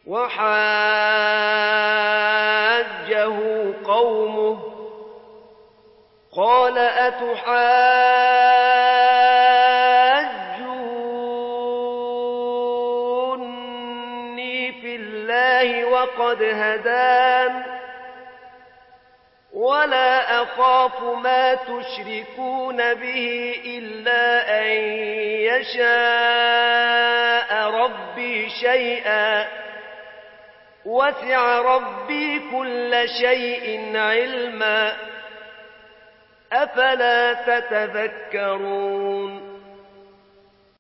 وحاجه قومه قال أتحاجوني في الله وقد هدان ولا أخاف ما تشركون به إلا أن يشاء ربي شيئا وسع ربي كل شيء علما أفلا تتذكرون